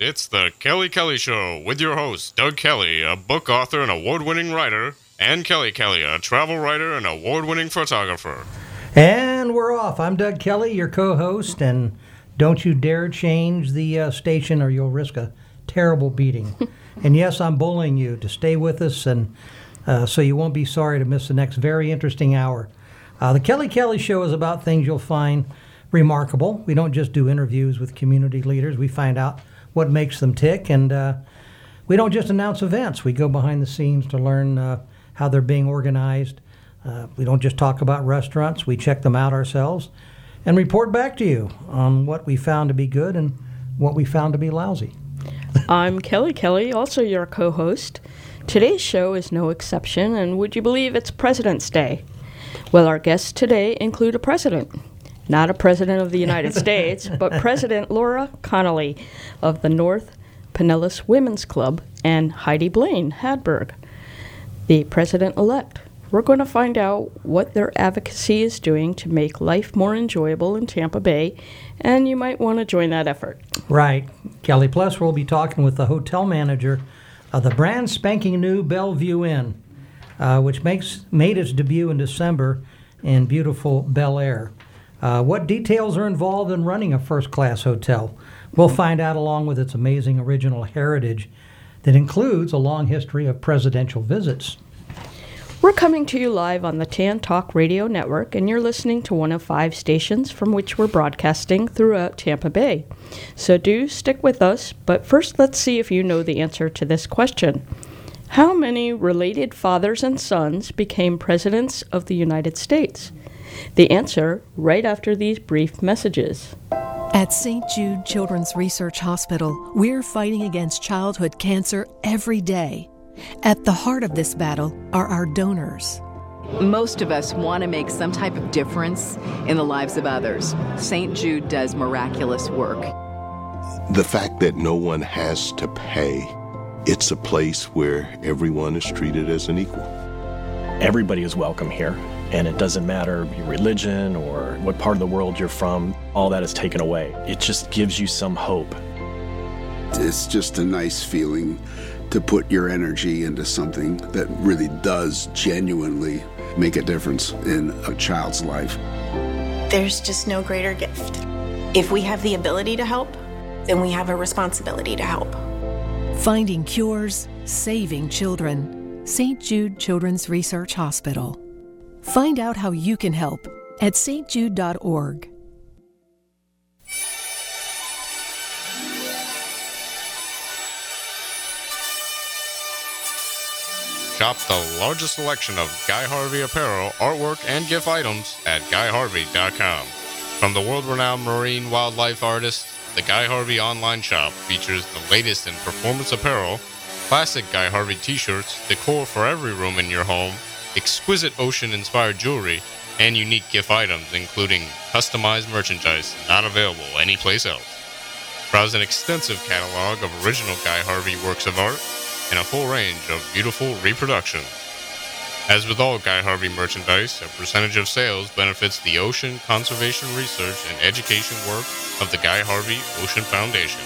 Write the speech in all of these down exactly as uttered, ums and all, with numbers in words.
It's the Kelly Kelly Show with your host, Doug Kelly, a book author and award-winning writer, and Kelly Kelly, a travel writer and award-winning photographer. And we're off. I'm Doug Kelly, your co-host, and don't you dare change the uh, station or you'll risk a terrible beating. And yes, I'm bullying you to stay with us, and uh, so you won't be sorry to miss the next very interesting hour. Uh, the Kelly Kelly Show is about things you'll find remarkable. We don't just do interviews with community leaders. We find out what makes them tick, and uh, we don't just announce events. We go behind the scenes to learn uh, how they're being organized. Uh, we don't just talk about restaurants. We check them out ourselves and report back to you on what we found to be good and what we found to be lousy. I'm Kelly Kelly, also your co-host. Today's show is no exception, and would you believe it's President's Day? Well, our guests today include a president. Not a president of the United States, but President Laura Connolly of the North Pinellas Women's Club and Heidi Blaine Hadberg, the president-elect. We're going to find out what their advocacy is doing to make life more enjoyable in Tampa Bay, and you might want to join that effort. Right. Kelly, plus we'll be talking with the hotel manager of the brand spanking new Bellevue Inn, uh, which makes made its debut in December in beautiful Bel Air. Uh, what details are involved in running a first-class hotel? We'll find out, along with its amazing original heritage that includes a long history of presidential visits. We're coming to you live on the Tan Talk Radio Network, and you're listening to one of five stations from which we're broadcasting throughout Tampa Bay. So do stick with us, but first let's see if you know the answer to this question. How many related fathers and sons became presidents of the United States? The answer right after these brief messages. At Saint Jude Children's Research Hospital, we're fighting against childhood cancer every day. At the heart of this battle are our donors. Most of us want to make some type of difference in the lives of others. Saint Jude does miraculous work. The fact that no one has to pay, it's a place where everyone is treated as an equal. Everybody is welcome here. And it doesn't matter your religion or what part of the world you're from, all that is taken away. It just gives you some hope. It's just a nice feeling to put your energy into something that really does genuinely make a difference in a child's life. There's just no greater gift. If we have the ability to help, then we have a responsibility to help. Finding cures, saving children. Saint Jude Children's Research Hospital. Find out how you can help at s t jude dot org. Shop the largest selection of Guy Harvey apparel, artwork, and gift items at guy harvey dot com. From the world-renowned marine wildlife artist, the Guy Harvey online shop features the latest in performance apparel, classic Guy Harvey t-shirts, decor for every room in your home, exquisite ocean-inspired jewelry, and unique gift items, including customized merchandise not available anyplace else. Browse an extensive catalog of original Guy Harvey works of art and a full range of beautiful reproductions. As with all Guy Harvey merchandise, a percentage of sales benefits the ocean conservation research and education work of the Guy Harvey Ocean Foundation.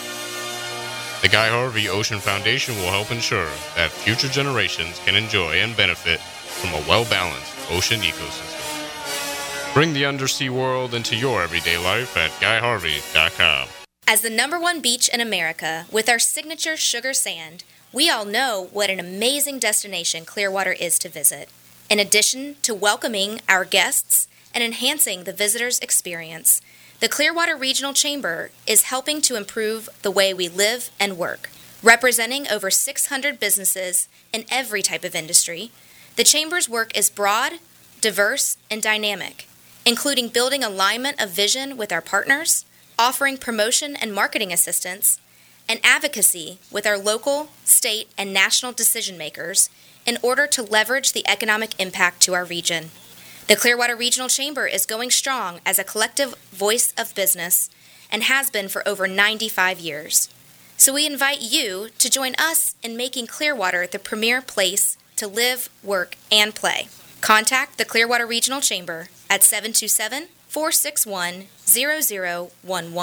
The Guy Harvey Ocean Foundation will help ensure that future generations can enjoy and benefit from a well-balanced ocean ecosystem. Bring the undersea world into your everyday life at guy harvey dot com. As the number one beach in America, with our signature sugar sand, we all know what an amazing destination Clearwater is to visit. In addition to welcoming our guests and enhancing the visitor's experience, the Clearwater Regional Chamber is helping to improve the way we live and work. Representing over six hundred businesses in every type of industry, the Chamber's work is broad, diverse, and dynamic, including building alignment of vision with our partners, offering promotion and marketing assistance, and advocacy with our local, state, and national decision makers in order to leverage the economic impact to our region. The Clearwater Regional Chamber is going strong as a collective voice of business and has been for over ninety-five years. So we invite you to join us in making Clearwater the premier place to live, work, and play. Contact the Clearwater Regional Chamber at seven two seven, four six one, zero zero one one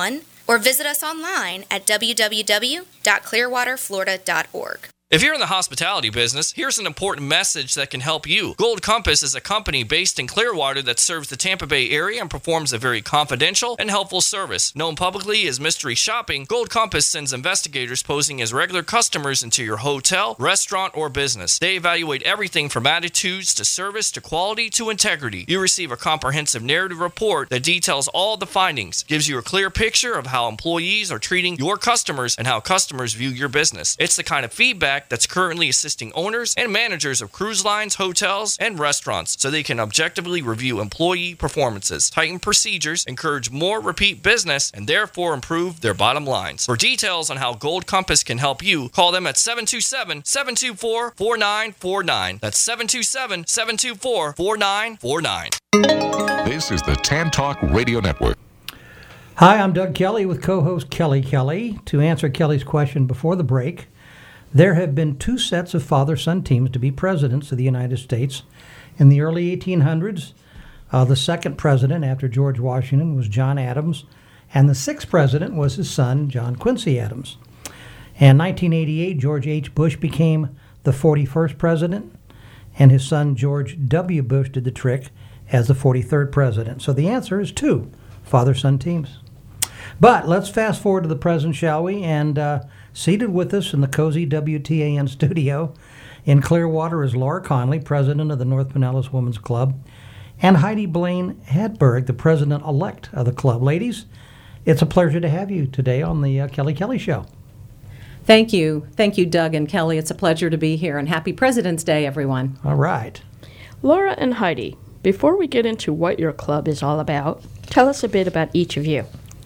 or visit us online at w w w dot clearwater florida dot org. If you're in the hospitality business, here's an important message that can help you. Gold Compass is a company based in Clearwater that serves the Tampa Bay area and performs a very confidential and helpful service. Known publicly as Mystery Shopping, Gold Compass sends investigators posing as regular customers into your hotel, restaurant, or business. They evaluate everything from attitudes to service to quality to integrity. You receive a comprehensive narrative report that details all the findings, gives you a clear picture of how employees are treating your customers and how customers view your business. It's the kind of feedback that's currently assisting owners and managers of cruise lines, hotels, and restaurants so they can objectively review employee performances, tighten procedures, encourage more repeat business, and therefore improve their bottom lines. For details on how Gold Compass can help you, call them at seven two seven, seven two four, four nine four nine. That's seven two seven, seven two four, four nine four nine. This is the Tan Talk Radio Network. Hi, I'm Doug Kelly with co-host Kelly Kelly. To answer Kelly's question before the break, there have been two sets of father-son teams to be presidents of the United States. In the early eighteen hundreds, uh, the second president after George Washington was John Adams, and the sixth president was his son, John Quincy Adams. In nineteen eighty-eight, George H. Bush became the forty-first president, and his son, George W. Bush, did the trick as the forty-third president. So the answer is two father-son teams. But let's fast forward to the present, shall we? And uh, seated with us in the cozy W T A N studio in Clearwater is Laura Conley, president of the North Pinellas Women's Club, and Heidi Blaine Hedberg, the president-elect of the club. Ladies, it's a pleasure to have you today on the uh, Kelly Kelly Show. Thank you. Thank you, Doug and Kelly. It's a pleasure to be here, and happy President's Day, everyone. All right. Laura and Heidi, before we get into what your club is all about, tell us a bit about each of you.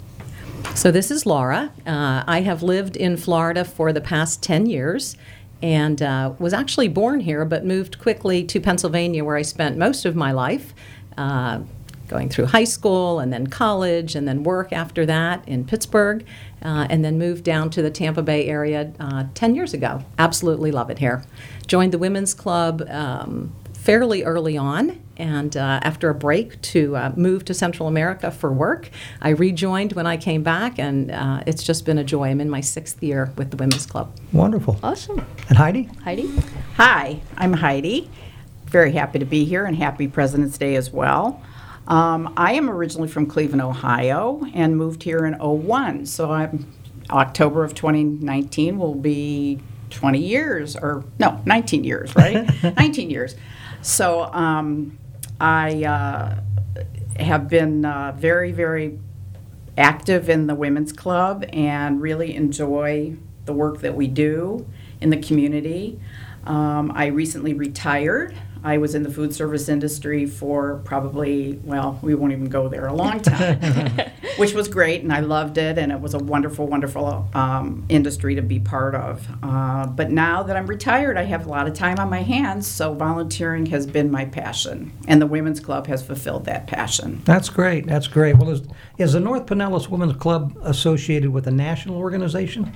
So this is Laura. Uh, I have lived in Florida for the past ten years and uh, was actually born here but moved quickly to Pennsylvania where I spent most of my life, uh, going through high school and then college and then work after that in Pittsburgh, uh, and then moved down to the Tampa Bay area uh, ten years ago. Absolutely love it here. Joined the Women's Club um, fairly early on, and uh, after a break to uh, move to Central America for work, I rejoined when I came back, and uh, it's just been a joy. I'm in my sixth year with the Women's Club. Wonderful. Awesome. And Heidi? Heidi? Hi, I'm Heidi. Very happy to be here, and happy President's Day as well. Um, I am originally from Cleveland, Ohio, and moved here in oh one. So I'm, October of twenty nineteen will be twenty years, or no, nineteen years, right? nineteen years. So um, I uh, have been uh, very, very active in the Women's Club and really enjoy the work that we do in the community. Um, I recently retired. I was in the food service industry for probably, well, we won't even go there, a long time, which was great, and I loved it, and it was a wonderful, wonderful um, industry to be part of. Uh, but now that I'm retired, I have a lot of time on my hands, so volunteering has been my passion, and the Women's Club has fulfilled that passion. That's great. That's great. Well, is, is the North Pinellas Women's Club associated with a national organization?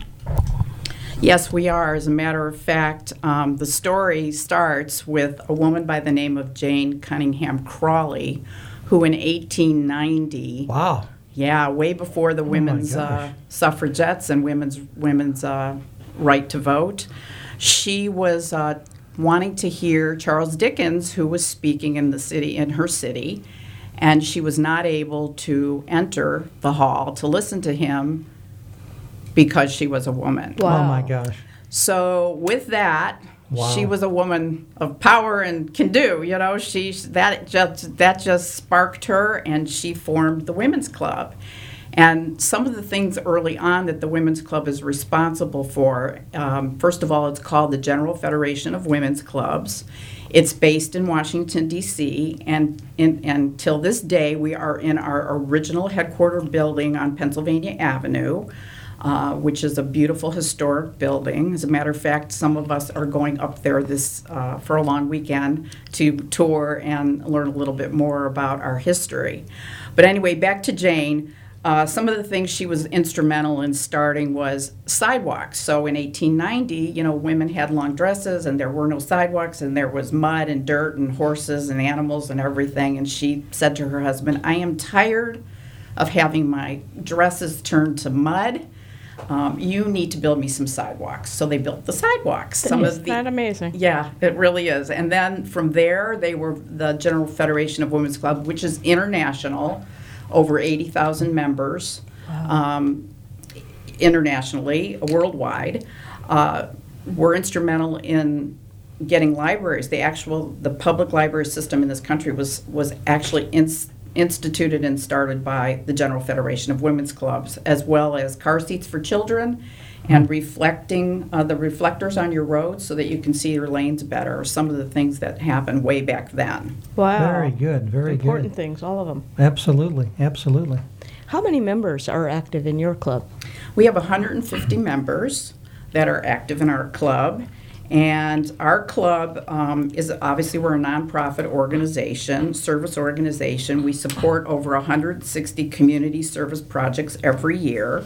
Yes, we are. As a matter of fact, um, the story starts with a woman by the name of Jane Cunningham Crawley, who in eighteen ninety, wow, yeah, way before the Oh women's uh, suffragettes and women's women's uh, right to vote, she was uh, wanting to hear Charles Dickens, who was speaking in the city, in her city, and she was not able to enter the hall to listen to him because she was a woman. Wow. Oh, my gosh. So with that, wow. she was a woman of power and can do, you know, she that just that just sparked her, and she formed the Women's Club. And some of the things early on that the Women's Club is responsible for, um, first of all, it's called the General Federation of Women's Clubs. It's based in Washington, D C, and in, until this day, we are in our original headquarter building on Pennsylvania Avenue. Uh, which is a beautiful historic building. As a matter of fact, some of us are going up there this uh, for a long weekend to tour and learn a little bit more about our history. But anyway, back to Jane. Uh, some of the things she was instrumental in starting was sidewalks. So in eighteen ninety, you know, women had long dresses and there were no sidewalks, and there was mud and dirt and horses and animals and everything. And she said to her husband, "I am tired of having my dresses turned to mud. Um, you need to build me some sidewalks. So they built the sidewalks. Some Isn't of the, that amazing? Yeah, it really is. And then from there, they were the General Federation of Women's Club, which is international, over eighty thousand members, wow. um, internationally, worldwide. Uh, were instrumental in getting libraries. The actual, the public library system in this country was, was actually ins- instituted and started by the General Federation of Women's Clubs, as well as car seats for children and reflecting uh, the reflectors on your roads so that you can see your lanes better, are some of the things that happened way back then. Wow. Very good, very Important good. Important things, all of them. Absolutely, absolutely. How many members are active in your club? We have one hundred fifty members that are active in our club. And our club um, is, obviously, we're a nonprofit organization, service organization. We support over one hundred sixty community service projects every year.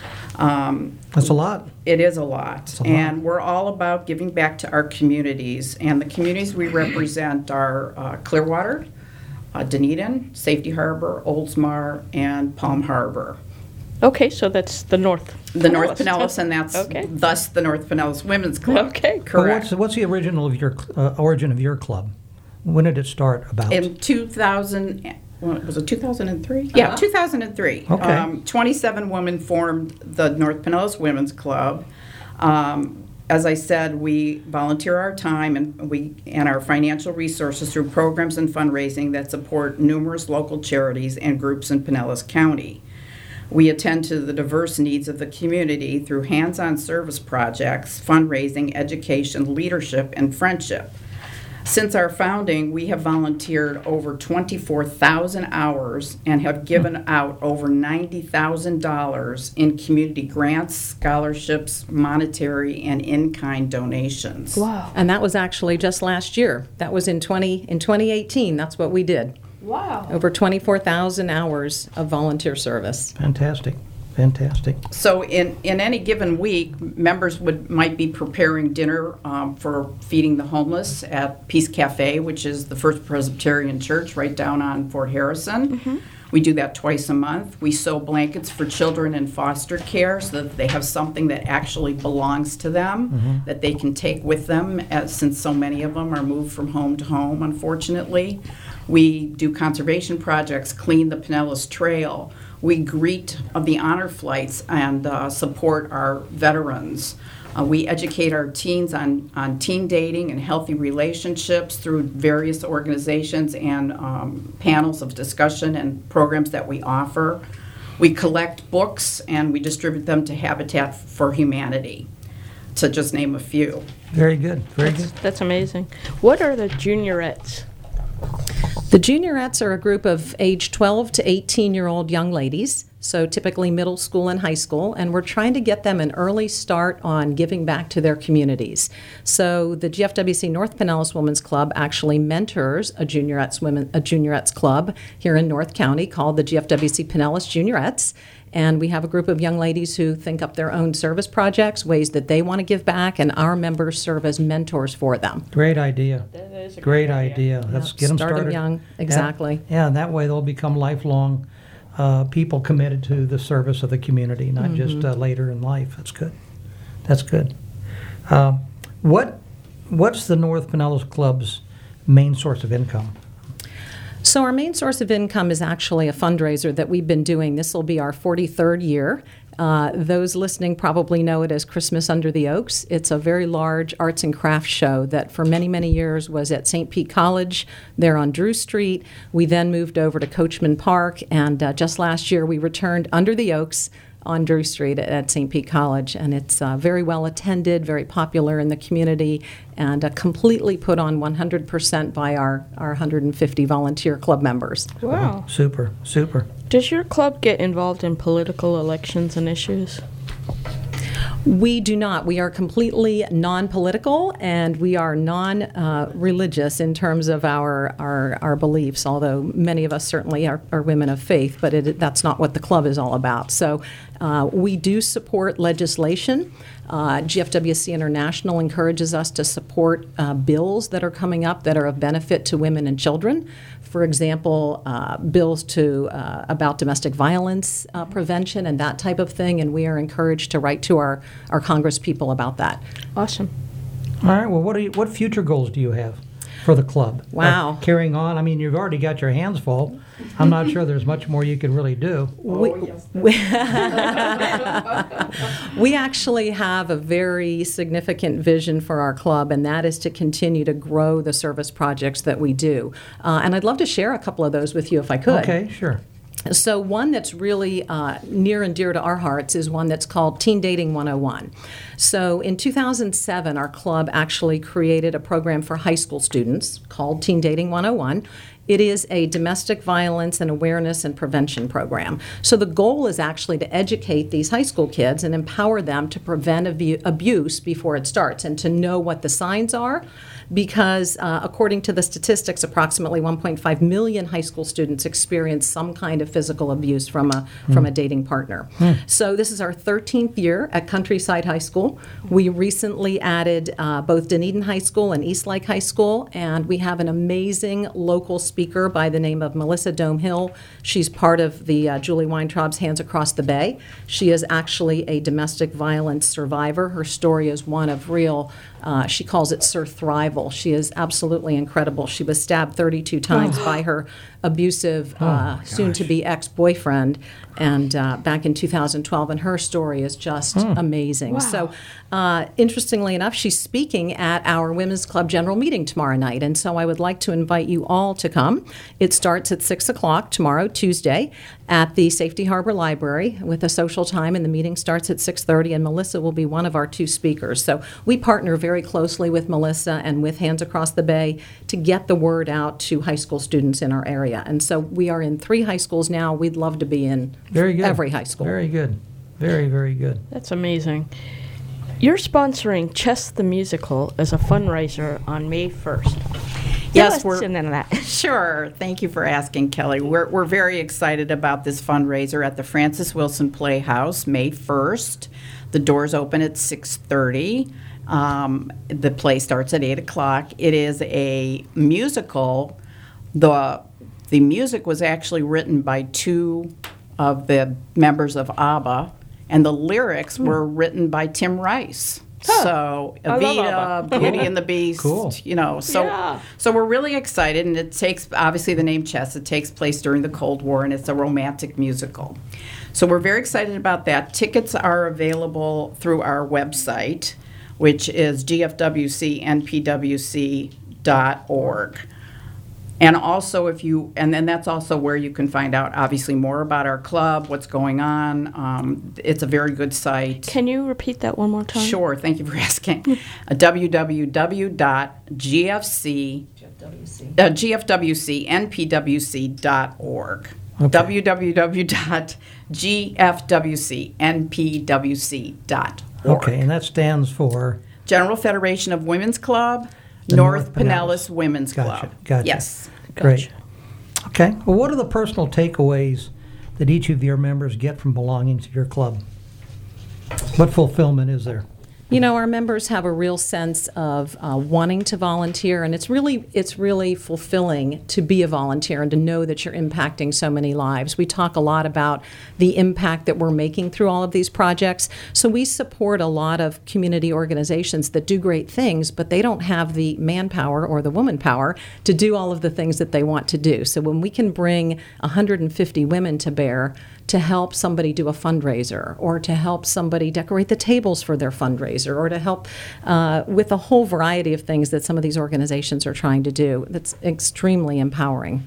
Um, That's a lot. It is a lot. It's a lot. And we're all about giving back to our communities. And the communities we represent are uh, Clearwater, uh, Dunedin, Safety Harbor, Oldsmar, and Palm Harbor. Okay, so that's the North The North Pinellas, and that's okay. thus the North Pinellas Women's Club. Okay, Well, correct. what's, what's the original of your uh, origin of your club? When did it start about? In two thousand, well, was it two thousand three? Yeah, two thousand three. Okay. Um, twenty-seven women formed the North Pinellas Women's Club. Um, as I said, we volunteer our time and we and our financial resources through programs and fundraising that support numerous local charities and groups in Pinellas County. We attend to the diverse needs of the community through hands-on service projects, fundraising, education, leadership, and friendship. Since our founding, we have volunteered over twenty-four thousand hours and have given out over ninety thousand dollars in community grants, scholarships, monetary, and in-kind donations. Wow. And that was actually just last year. That was in twenty in twenty eighteen. That's what we did. Wow. Over twenty-four thousand hours of volunteer service. Fantastic, fantastic. So in, in any given week, members would might be preparing dinner um, for feeding the homeless at Peace Cafe, which is the First Presbyterian Church right down on Fort Harrison. Mm-hmm. We do that twice a month. We sew blankets for children in foster care so that they have something that actually belongs to them, mm-hmm. that they can take with them, as, since so many of them are moved from home to home, unfortunately. We do conservation projects, clean the Pinellas Trail. We greet uh, the honor flights and uh, support our veterans. Uh, we educate our teens on, on teen dating and healthy relationships through various organizations and um, panels of discussion and programs that we offer. We collect books and we distribute them to Habitat for Humanity, to just name a few. Very good, very that's, good. That's amazing. What are the juniorettes? The juniorettes are a group of age twelve to eighteen-year-old young ladies, so typically middle school and high school, and we're trying to get them an early start on giving back to their communities. So the G F W C North Pinellas Women's Club actually mentors a juniorettes women a juniorettes club here in North County called the G F W C Pinellas Juniorettes. And we have a group of young ladies who think up their own service projects, ways that they want to give back, and our members serve as mentors for them. Great idea. That is a great, great idea. idea. Let's Yeah, get them start 'em started young. Exactly. Yeah, yeah, and that way they'll become lifelong uh, people committed to the service of the community, not Mm-hmm. just uh, later in life. That's good. That's good. Uh, what What's the North Pinellas Club's main source of income? So our main source of income is actually a fundraiser that we've been doing. This will be our forty-third year. Uh, those listening probably know it as Christmas Under the Oaks. It's a very large arts and crafts show that for many, many years was at Saint Pete College there on Drew Street. We then moved over to Coachman Park, and uh, just last year we returned Under the Oaks on Drew Street at Saint Pete College, and it's uh, very well attended, very popular in the community, and uh, completely put on one hundred percent by our, our one hundred fifty volunteer club members. Wow. Oh, super, super. Does your club get involved in political elections and issues? We do not. We are completely non-political, and we are non-religious uh, in terms of our, our our beliefs, although many of us certainly are, are women of faith, but it, that's not what the club is all about. So Uh, we do support legislation. Uh, G F W C International encourages us to support uh, bills that are coming up that are of benefit to women and children. For example, uh, bills to uh, about domestic violence uh, prevention and that type of thing, and we are encouraged to write to our, our Congress people about that. Awesome. All right. Well, what are you, what future goals do you have for the club? Wow. Uh, carrying on. I mean, you've already got your hands full. I'm not sure there's much more you could really do. We, we, we actually have a very significant vision for our club, and that is to continue to grow the service projects that we do. Uh, and I'd love to share a couple of those with you if I could. Okay, sure. So one that's really uh, near and dear to our hearts is one that's called Teen Dating one oh one. So in two thousand seven, our club actually created a program for high school students called Teen Dating one oh one. It is a domestic violence and awareness and prevention program. So the goal is actually to educate these high school kids and empower them to prevent abu- abuse before it starts and to know what the signs are, because uh, according to the statistics, approximately one point five million high school students experience some kind of physical abuse from a mm. from a dating partner. Mm. So this is our thirteenth year at Countryside High School. We recently added uh, both Dunedin High School and Eastlake High School, and we have an amazing local speaker by the name of Melissa Domehill. She's part of the uh, Julie Weintraub's Hands Across the Bay. She is actually a domestic violence survivor. Her story is one of real, uh, she calls it surthrival. She is absolutely incredible. She was stabbed thirty-two times oh. by her abusive, oh uh, soon-to-be ex-boyfriend, and uh, back in two thousand twelve, and her story is just mm. amazing. Wow. So, uh, interestingly enough, she's speaking at our Women's Club General Meeting tomorrow night, and so I would like to invite you all to come. It starts at six o'clock tomorrow, Tuesday, at the Safety Harbor Library with a social time, and the meeting starts at six thirty, and Melissa will be one of our two speakers. So we partner very closely with Melissa and with Hands Across the Bay to get the word out to high school students in our area. And so we are in three high schools now. We'd love to be in very good. every high school. Very good. Very, very good. That's amazing. You're sponsoring Chess the Musical as a fundraiser on May first. Yes, we're into that. Sure. Thank you for asking, Kelly. We're we're very excited about this fundraiser at the Francis Wilson Playhouse, May first. The doors open at six thirty. Um, the play starts at eight o'clock. It is a musical. The the music was actually written by two of the members of ABBA, and the lyrics Hmm. were written by Tim Rice. Huh. So I love Evita, ABBA. Beauty and the Beast, Cool. you know. So Yeah. so we're really excited, and it takes, obviously the name Chess, it takes place during the Cold War, and it's a romantic musical. So we're very excited about that. Tickets are available through our website, which is G F W C N P W C dot org. And also, if you, and then that's also where you can find out, obviously, more about our club, what's going on. Um, it's a very good site. Can you repeat that one more time? Sure, thank you for asking. uh, w w w dot g f c, uh, G F W C N P W C dot org. Okay. w w w dot G F W C N P W C dot org. Okay, and that stands for? General Federation of Women's Club, The North, North Pinellas, Pinellas. Women's Gotcha, Club. gotcha. Yes. Great. Okay. Well, what are the personal takeaways that each of your members get from belonging to your club? What fulfillment is there? You know, our members have a real sense of uh, wanting to volunteer, and it's really it's really fulfilling to be a volunteer and to know that you're impacting so many lives. We talk a lot about the impact that we're making through all of these projects. So we support a lot of community organizations that do great things, but they don't have the manpower or the woman power to do all of the things that they want to do. So when we can bring one hundred fifty women to bear to help somebody do a fundraiser, or to help somebody decorate the tables for their fundraiser, or to help uh, with a whole variety of things that some of these organizations are trying to do. That's extremely empowering.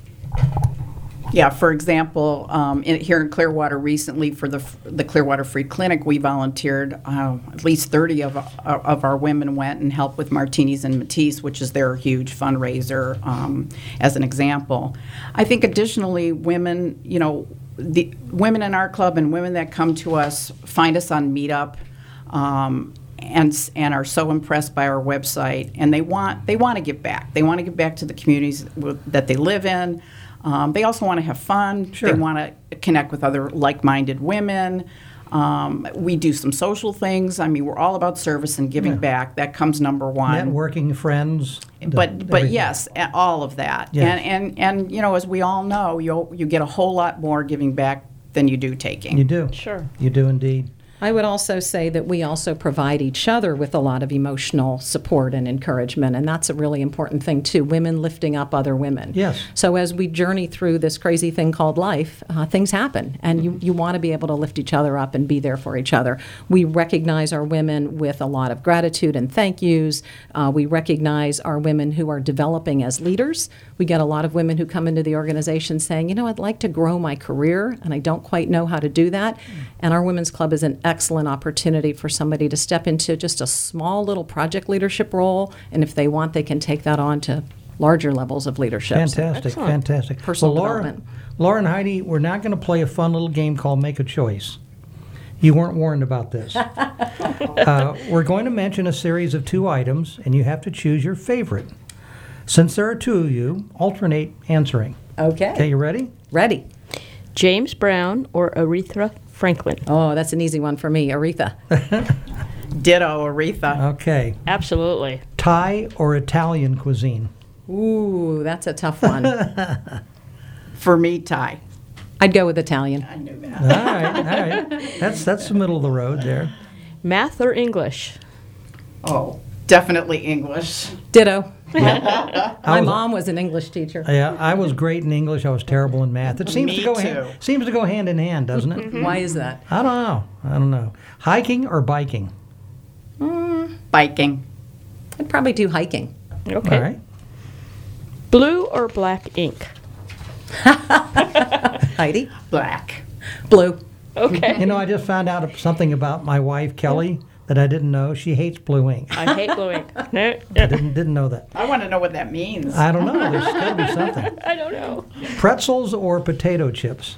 Yeah, for example, um, in, here in Clearwater recently for the the Clearwater Free Clinic, we volunteered. Uh, at least thirty of, of our women went and helped with Martinis and Matisse, which is their huge fundraiser, um, as an example. I think additionally, women, you know, the women in our club and women that come to us find us on Meetup, um, and and are so impressed by our website, and they want they want to give back. They want to give back to the communities w- that they live in. Um, they also want to have fun. Sure. They want to connect with other like-minded women. Um, we do some social things. I mean, we're all about service and giving Yeah. back. That comes number one. Networking, friends. the- But but everything. yes, a- all of that. Yes. And, and and you know, as we all know, you you get a whole lot more giving back than you do taking. You do. Sure. You do indeed. I would also say that we also provide each other with a lot of emotional support and encouragement, and that's a really important thing too. Women lifting up other women. Yes. So as we journey through this crazy thing called life, uh, things happen, and you, you want to be able to lift each other up and be there for each other. We recognize our women with a lot of gratitude and thank yous. Uh, we recognize our women who are developing as leaders. We get a lot of women who come into the organization saying, you know, I'd like to grow my career, and I don't quite know how to do that. And our Women's Club is an excellent opportunity for somebody to step into just a small little project leadership role, and if they want, they can take that on to larger levels of leadership. Fantastic, Excellent. fantastic. Personal well, Laura, development. Laura and Heidi, we're not going to play a fun little game called Make a Choice. You weren't warned about this. uh, we're going to mention a series of two items, and you have to choose your favorite. Since there are two of you, alternate answering. Okay. Okay, you ready? Ready. James Brown or Aretha Franklin? Oh, that's an easy one for me, Aretha. Ditto, Aretha. Okay. Absolutely. Thai or Italian cuisine? Ooh, that's a tough one. For me, Thai. I'd go with Italian. I knew that. All right, all right. That's that's the middle of the road there. Math or English? Oh, definitely English. Ditto. I My was- mom was an English teacher. Yeah, I was great in English. I was terrible in math. It seems Me to go too. hand, seems to go hand in hand, doesn't it? Why is that? I don't know. I don't know. Hiking or biking? Biking. I'd probably do hiking. Okay. All right. Blue or black ink? Heidi? Black. Blue. Okay. You know, I just found out something about my wife Kelly that I didn't know. She hates blue ink. I hate blue ink. No. I didn't didn't know that. I want to know what that means. I don't know. There's got to be something. I don't know. Pretzels or potato chips?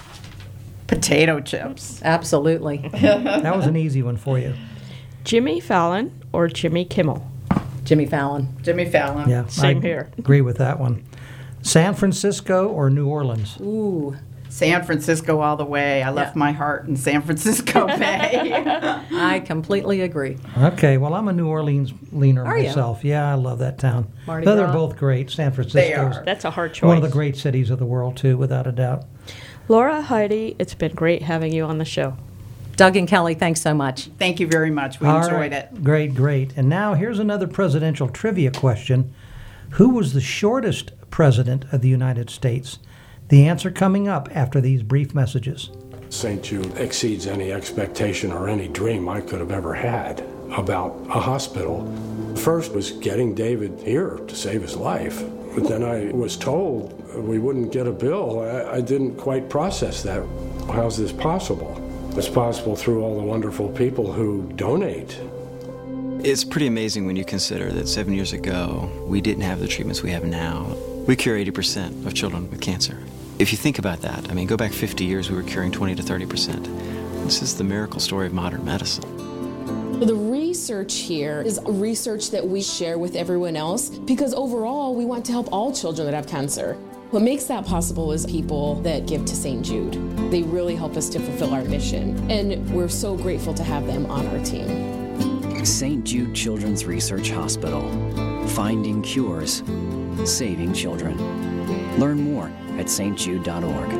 Potato chips. Absolutely. That was an easy one for you. Jimmy Fallon or Jimmy Kimmel? Jimmy Fallon. Jimmy Fallon. Yeah, Same I here. Agree with that one. San Francisco or New Orleans? Ooh. San Francisco all the way. I left Yeah. my heart in San Francisco Bay. I completely agree. Okay, well, I'm a New Orleans leaner Are you? myself. Yeah, I love that town. Mardi Though they're Gras. both great. San Francisco They are. That's a hard choice. one of the great cities of the world, too, without a doubt. Laura, Heidi, it's been great having you on the show. Doug and Kelly, thanks so much. Thank you very much. We All enjoyed right. it. Great, great. And now here's another presidential trivia question. Who was the shortest president of the United States? The answer coming up after these brief messages. Saint Jude exceeds any expectation or any dream I could have ever had about a hospital. First was getting David here to save his life. But then I was told we wouldn't get a bill. I, I didn't quite process that. How's this possible? It's possible through all the wonderful people who donate. It's pretty amazing when you consider that seven years ago, we didn't have the treatments we have now. We cure eighty percent of children with cancer. If you think about that, I mean, go back fifty years, we were curing twenty to thirty percent. This is the miracle story of modern medicine. The research here is research that we share with everyone else because overall we want to help all children that have cancer. What makes that possible is people that give to Saint Jude. They really help us to fulfill our mission, and we're so grateful to have them on our team. Saint Jude Children's Research Hospital. Finding cures, saving children. Learn more at s t jude dot org.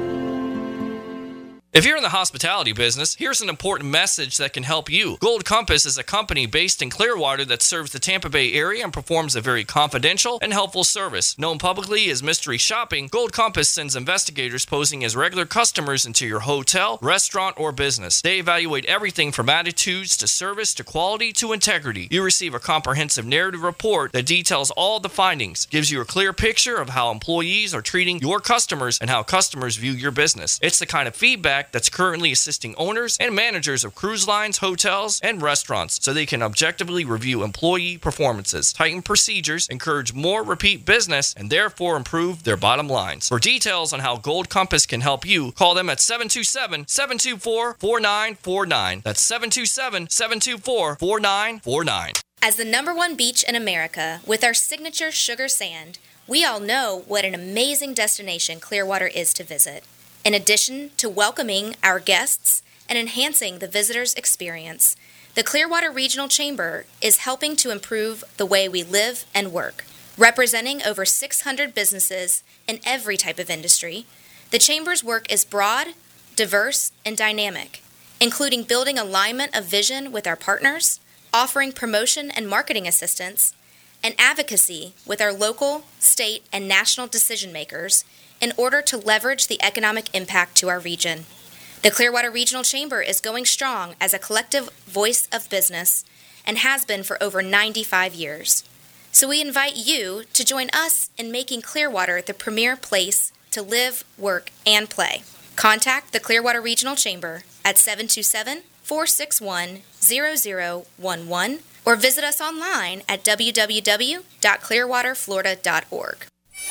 If you're in the hospitality business, here's an important message that can help you. Gold Compass is a company based in Clearwater that serves the Tampa Bay area and performs a very confidential and helpful service. Known publicly as Mystery Shopping, Gold Compass sends investigators posing as regular customers into your hotel, restaurant, or business. They evaluate everything from attitudes to service to quality to integrity. You receive a comprehensive narrative report that details all the findings, gives you a clear picture of how employees are treating your customers and how customers view your business. It's the kind of feedback that's currently assisting owners and managers of cruise lines, hotels, and restaurants so they can objectively review employee performances, tighten procedures, encourage more repeat business, and therefore improve their bottom lines. For details on how Gold Compass can help you, call them at seven two seven, seven two four, four nine four nine. That's seven two seven, seven two four, four nine four nine. As the number one beach in America, with our signature sugar sand, We all know what an amazing destination Clearwater is to visit. In addition to welcoming our guests and enhancing the visitor's experience, the Clearwater Regional Chamber is helping to improve the way we live and work. Representing over six hundred businesses in every type of industry, the Chamber's work is broad, diverse, and dynamic, including building alignment of vision with our partners, offering promotion and marketing assistance, and advocacy with our local, state, and national decision makers in order to leverage the economic impact to our region. The Clearwater Regional Chamber is going strong as a collective voice of business and has been for over ninety-five years. So we invite you to join us in making Clearwater the premier place to live, work, and play. Contact the Clearwater Regional Chamber at seven two seven, four six one, zero zero one one or visit us online at w w w dot clearwater florida dot org.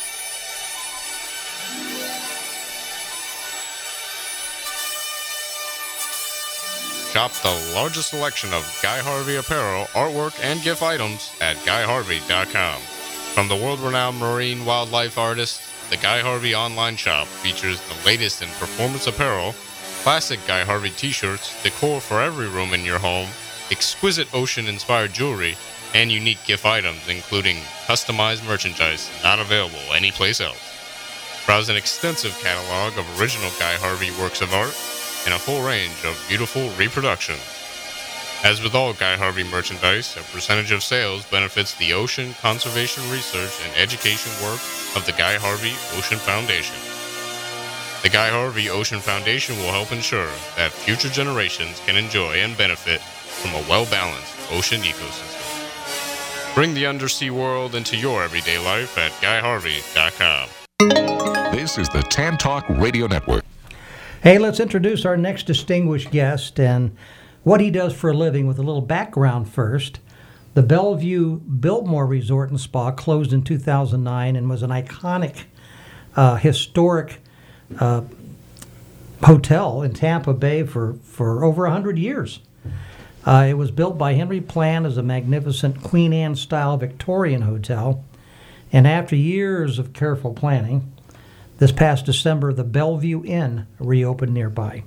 Shop the largest selection of Guy Harvey apparel, artwork, and gift items at guy harvey dot com. From the world-renowned marine wildlife artist, the Guy Harvey online shop features the latest in performance apparel, classic Guy Harvey t-shirts, decor for every room in your home, exquisite ocean-inspired jewelry, and unique gift items, including customized merchandise not available anyplace else. Browse an extensive catalog of original Guy Harvey works of art and a full range of beautiful reproductions. As with all Guy Harvey merchandise, a percentage of sales benefits the ocean conservation research and education work of the Guy Harvey Ocean Foundation. The Guy Harvey Ocean Foundation will help ensure that future generations can enjoy and benefit from a well-balanced ocean ecosystem. Bring the undersea world into your everyday life at guy harvey dot com. This is the Tan Talk Radio Network. Hey, let's introduce our next distinguished guest and what he does for a living with a little background first. The Bellevue Biltmore Resort and Spa closed in two thousand nine and was an iconic, uh, historic uh, hotel in Tampa Bay for, for over one hundred years. Uh, it was built by Henry Plant as a magnificent Queen Anne-style Victorian hotel, and after years of careful planning, this past December, the Bellevue Inn reopened nearby.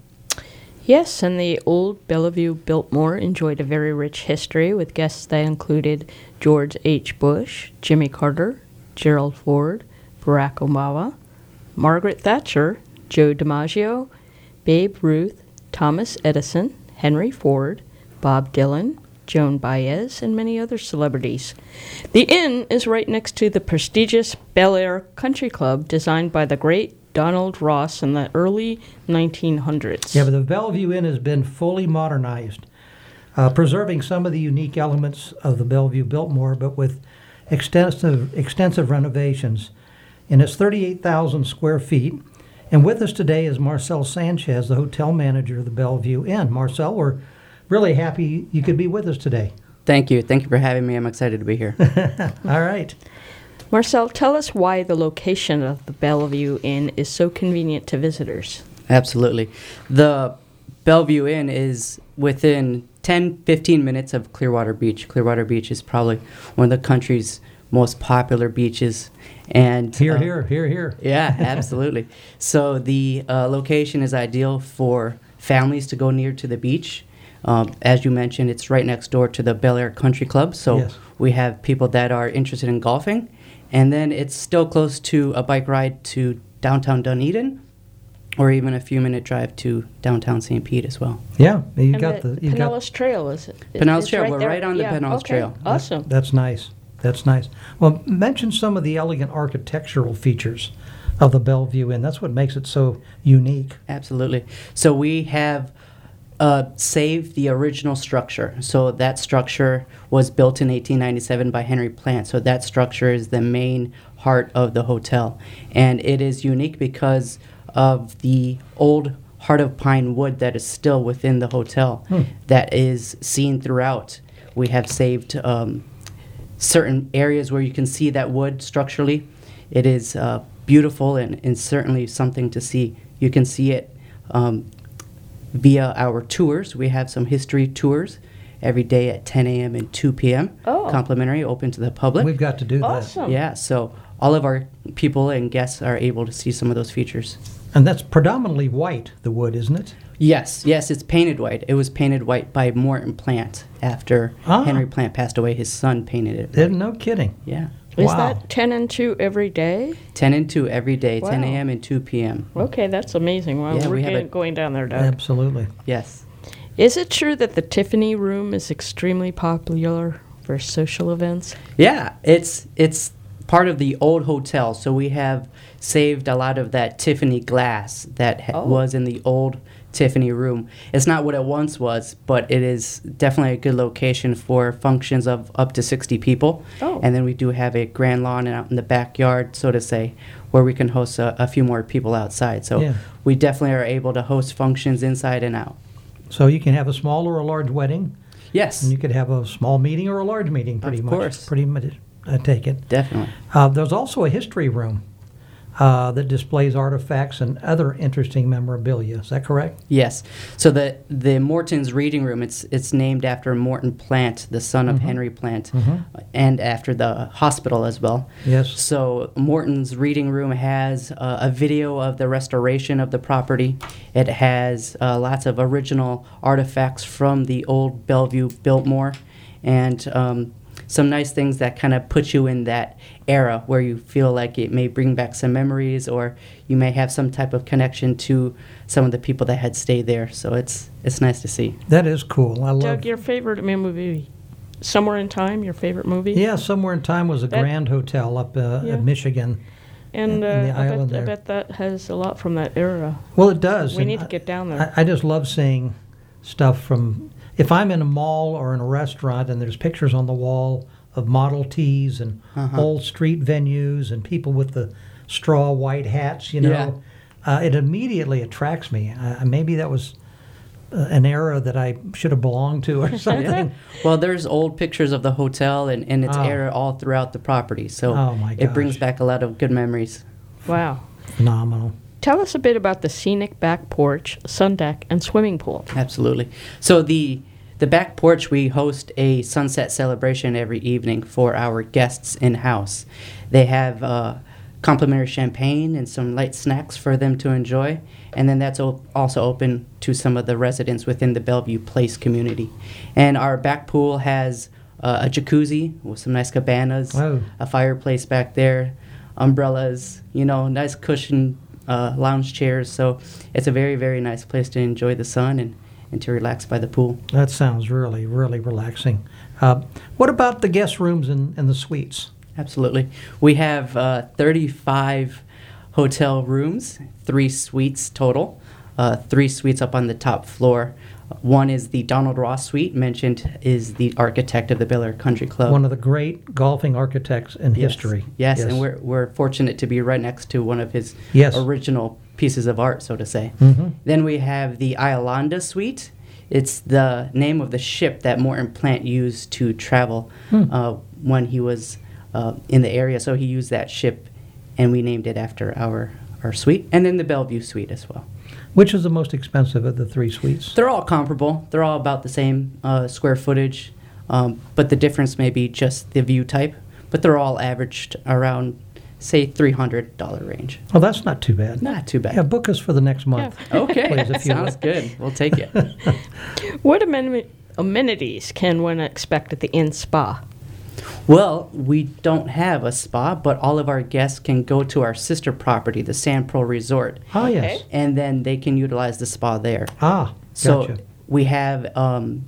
Yes, and the old Bellevue Biltmore enjoyed a very rich history with guests that included George H. Bush, Jimmy Carter, Gerald Ford, Barack Obama, Margaret Thatcher, Joe DiMaggio, Babe Ruth, Thomas Edison, Henry Ford, Bob Dylan, Joan Baez, and many other celebrities. The inn is right next to the prestigious Bel Air Country Club, designed by the great Donald Ross in the early nineteen hundreds. Yeah, but the Bellevue Inn has been fully modernized, uh, preserving some of the unique elements of the Bellevue Biltmore, but with extensive extensive renovations. And it's thirty-eight thousand square feet. And with us today is Marcel Sanchez, the hotel manager of the Bellevue Inn. Marcel, we're really happy you could be with us today. Thank you. Thank you for having me. I'm excited to be here. All right. Marcel, tell us why the location of the Bellevue Inn is so convenient to visitors. Absolutely. The Bellevue Inn is within ten, fifteen minutes of Clearwater Beach. Clearwater Beach is probably one of the country's most popular beaches. And Here, uh, here, here, here. Yeah, absolutely. So the uh, location is ideal for families to go near to the beach. Um, as you mentioned, it's right next door to the Bel Air Country Club, so Yes. we have people that are interested in golfing. And then it's still close to a bike ride to downtown Dunedin, or even a few minute drive to downtown Saint Pete as well. Yeah, you And got the the you got Pinellas Trail, is it? Pinellas It's Trail, we're there? right on the Yeah, Pinellas okay. Trail. Awesome. That's nice. That's nice. Well, mention some of the elegant architectural features of the Bellevue Inn. That's what makes it so unique. Absolutely. So we have uh, saved the original structure. So that structure was built in eighteen ninety-seven by Henry Plant. So that structure is the main heart of the hotel. And it is unique because of the old heart of pine wood that is still within the hotel Hmm. that is seen throughout. We have saved um, certain areas where you can see that wood structurally. It is uh, beautiful and, and certainly something to see. You can see it um, via our tours. We have some history tours every day at ten a.m. and two p.m. Oh. Complimentary, open to the public. We've got to do that. Awesome. Yeah, so all of our people and guests are able to see some of those features. And that's predominantly white, the wood, isn't it? Yes, yes, it's painted white. It was painted white by Morton Plant after Ah. Henry Plant passed away. His son painted it. White. No kidding. Yeah. Is wow. that ten and two every day? ten and two every day, wow. ten a.m. and two p.m. Okay, that's amazing. Well, yeah, we're we have getting, a, going down there, Doug. Absolutely. Yes. Is it true that the Tiffany Room is extremely popular for social events? Yeah, it's it's part of the old hotel, so we have saved a lot of that Tiffany glass that ha- oh. was in the old Tiffany Room. It's not what it once was, but it is definitely a good location for functions of up to sixty people. Oh. And then we do have a grand lawn out in the backyard, so to say, where we can host a, a few more people outside. So Yeah. we definitely are able to host functions inside and out. So you can have a small or a large wedding. Yes. And you could have a small meeting or a large meeting, pretty Of much. course. Pretty much, I take it. Definitely. Uh, there's also a history room uh, that displays artifacts and other interesting memorabilia. Is that correct? Yes. So the the Morton's Reading Room, it's it's named after Morton Plant, the son of Mhm. Henry Plant, Mhm. and after the hospital as well. Yes. So Morton's Reading Room has uh, a video of the restoration of the property. It has uh, lots of original artifacts from the old Bellevue Biltmore, and um, some nice things that kind of put you in that era where you feel like it may bring back some memories, or you may have some type of connection to some of the people that had stayed there. So it's it's nice to see. That is cool. I love. Doug, your favorite movie? Somewhere in Time, your favorite movie? Yeah, Somewhere in Time was a That- Grand Hotel up uh, Yeah. in Michigan. And uh, in the I, island bet, I there. bet that has a lot from that era. Well, it does. We and need to I- get down there. I, I just love seeing stuff from. If I'm in a mall or in a restaurant and there's pictures on the wall of Model Ts and Uh-huh. old street venues and people with the straw white hats, you know, Yeah. uh, it immediately attracts me. Uh, maybe that was uh, an era that I should have belonged to or something. Well, there's old pictures of the hotel and, and its Oh. era all throughout the property. So Oh, my it brings gosh. back a lot of good memories. Wow. Phenomenal. Tell us a bit about the scenic back porch, sun deck, and swimming pool. Absolutely. So the the back porch, we host a sunset celebration every evening for our guests in-house. They have uh, complimentary champagne and some light snacks for them to enjoy. And then that's o- also open to some of the residents within the Bellevue Place community. And our back pool has uh, a jacuzzi with some nice cabanas, Wow. a fireplace back there, umbrellas, you know, nice cushion uh, lounge chairs. So it's a very, very nice place to enjoy the sun and, and to relax by the pool. That sounds really, really relaxing. Uh, what about the guest rooms and, and the suites? Absolutely. We have uh, thirty-five hotel rooms, three suites total, uh, three suites up on the top floor. One is the Donald Ross suite, mentioned is the architect of the Bel Air Country Club. One of the great golfing architects in Yes. history. Yes, and we're, we're fortunate to be right next to one of his Yes. original pieces of art, so to say. Mhm. Then we have the Iolanda suite. It's the name of the ship that Morton Plant used to travel Hmm. uh, when he was uh, in the area. So he used that ship, and we named it after our, our suite. And then the Bellevue suite as well. Which is the most expensive of the three suites? They're all comparable. They're all about the same uh, square footage, um, but the difference may be just the view type. But they're all averaged around, say, three hundred dollars range. Oh, that's not too bad. Not too bad. Yeah, book us for the next month. Okay, Please, if you sounds would. good. We'll take it. What amen- amenities can one expect at the Inn Spa? Well, we don't have a spa, but all of our guests can go to our sister property, the Sand Pro Resort. Ah, yes. Okay. And then they can utilize the spa there. Ah, So gotcha. we have um,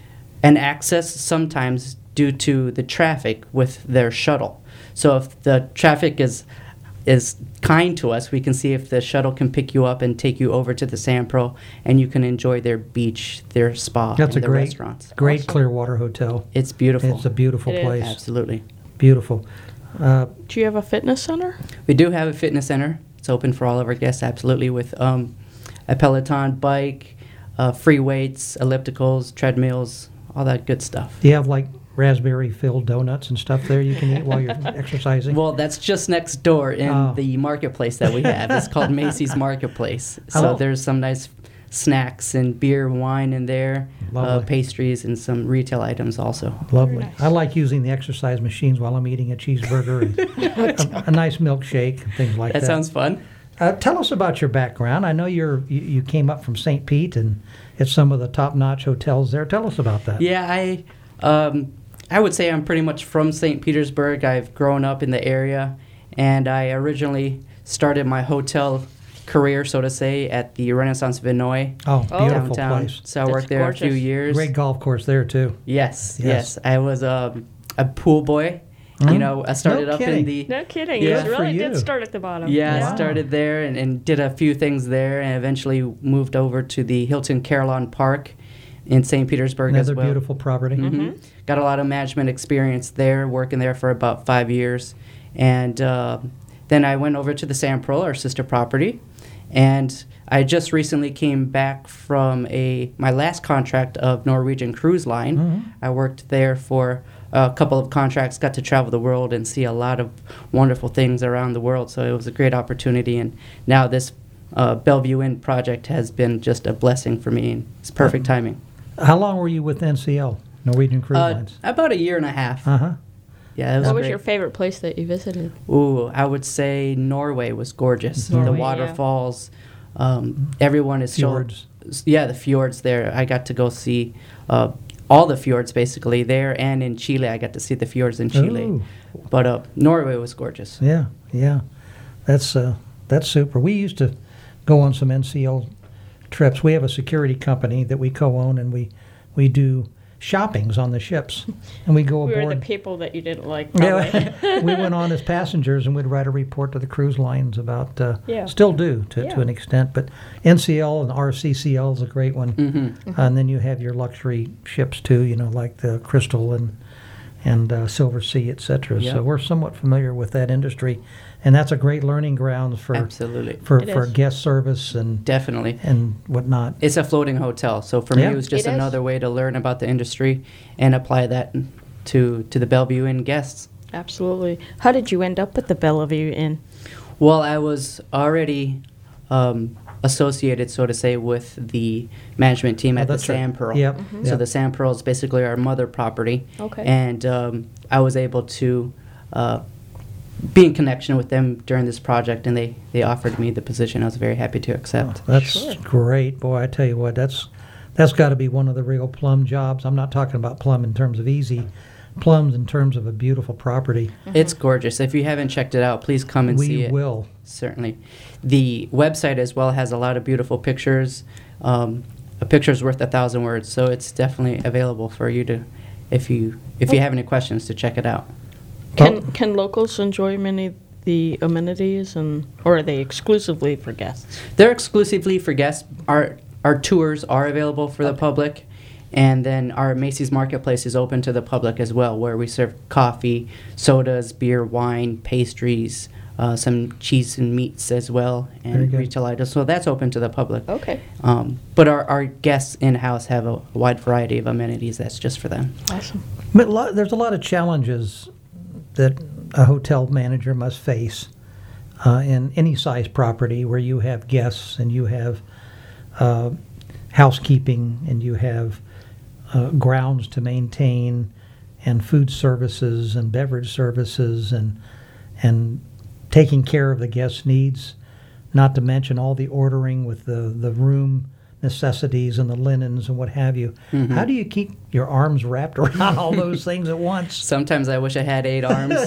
an access sometimes due to the traffic with their shuttle. So if the traffic is is kind to us, we can see if the shuttle can pick you up and take you over to the Sand Pro, and you can enjoy their beach, their spa, That's a and their great, restaurants. great Clearwater hotel. It's beautiful. It's a beautiful It is. place. Absolutely. Beautiful. Uh, Do you have a fitness center? We do have a fitness center. It's open for all of our guests, absolutely, with um, a Peloton bike, uh, free weights, ellipticals, treadmills, all that good stuff. do you have like raspberry-filled donuts and stuff there you can eat while you're exercising? Well, that's just next door in Oh. the marketplace that we have. It's called Macy's Marketplace. So Oh. there's some nice snacks and beer, wine in there, uh, Lovely. pastries, and some retail items also. Lovely. I like using the exercise machines while I'm eating a cheeseburger and a, a nice milkshake and things like that. That sounds fun. Uh, tell us about your background. I know you're you, you came up from Saint Pete and it's some of the top-notch hotels there. Tell us about that. Yeah, I um, I would say I'm pretty much from Saint Petersburg. I've grown up in the area, and I originally started my hotel career, so to say, at the Renaissance Vinoy. Oh, beautiful downtown. place. So I worked there a few years. Great golf course there, too. Yes, Yes. yes. I was um, a pool boy. You know, I started No up in kidding. the... No kidding. Yeah. You really for did you. start at the bottom. Yeah, Wow. I started there and, and did a few things there, and eventually moved over to the Hilton Carillon Park in Saint Petersburg as Another well. beautiful property. hmm Got a lot of management experience there, working there for about five years. And uh, then I went over to the Sam Pearl, our sister property. And I just recently came back from a my last contract of Norwegian Cruise Line. Mhm. I worked there for a couple of contracts, got to travel the world and see a lot of wonderful things around the world. So it was a great opportunity. And now this uh, Bellevue Inn project has been just a blessing for me. And it's perfect timing. How long were you with N C L, Norwegian Cruise Uh, Lines? about a year and a half. Uh-huh. Yeah, it was What was great. your favorite place that you visited? Ooh, I would say Norway was gorgeous. Norway, the yeah. waterfalls, um, everyone is Fjords. so yeah, the fjords there. I got to go see uh, all the fjords basically there, and in Chile I got to see the fjords in Chile. Ooh. But uh, Norway was gorgeous. Yeah, yeah. That's uh, that's super. We used to go on some N C L trips. We have a security company that we co-own, and we we do shoppings on the ships, and we go We were the aboard. people that you didn't like, probably. Yeah, we went on as passengers, and we'd write a report to the cruise lines about. Uh, Yeah. Still do to, Yeah. to an extent, but N C L and R C C L is a great one. Mhm. And then you have your luxury ships too. You know, like the Crystal and and uh, Silver Sea, et cetera. Yep. So we're somewhat familiar with that industry, and that's a great learning ground for Absolutely. for, It for is. guest service and Definitely. and whatnot. It's a floating hotel, so for me Yeah. it was just It is. another way to learn about the industry and apply that to to the Bellevue Inn guests. Absolutely. How did you end up at the Bellevue Inn? Well, I was already um, associated, so to say, with the management team Oh, at the that's right. Sam Pearl. Yep, So yep. the Sam Pearl is basically our mother property. Okay. And um, I was able to uh, be in connection with them during this project, and they, they offered me the position. I was very happy to accept. That's great, boy. I tell you what, that's that's got to be one of the real plum jobs. I'm not talking about plum in terms of easy, plums in terms of a beautiful property. It's gorgeous. If you haven't checked it out, please come and We see it. will. Certainly. The website as well has a lot of beautiful pictures. Um, a picture's worth a thousand words, so it's definitely available for you to, if you if you have any questions, to check it out. Can can locals enjoy many of the amenities, and or are they exclusively for guests? They're exclusively for guests. Our our tours are available for the public, and then our Macy's Marketplace is open to the public as well, where we serve coffee, sodas, beer, wine, pastries, uh, some cheese and meats as well, Very and good. retail items. So that's open to the public. Okay. Um, but our, our guests in-house have a wide variety of amenities that's just for them. Awesome. But lo- there's a lot of challenges that a hotel manager must face uh, in any size property where you have guests and you have uh, housekeeping and you have uh, grounds to maintain and food services and beverage services and and taking care of the guests' needs, not to mention all the ordering with the, the room necessities and the linens and what have you. Mhm. How do you keep your arms wrapped around all those things at once? Sometimes I wish I had eight arms.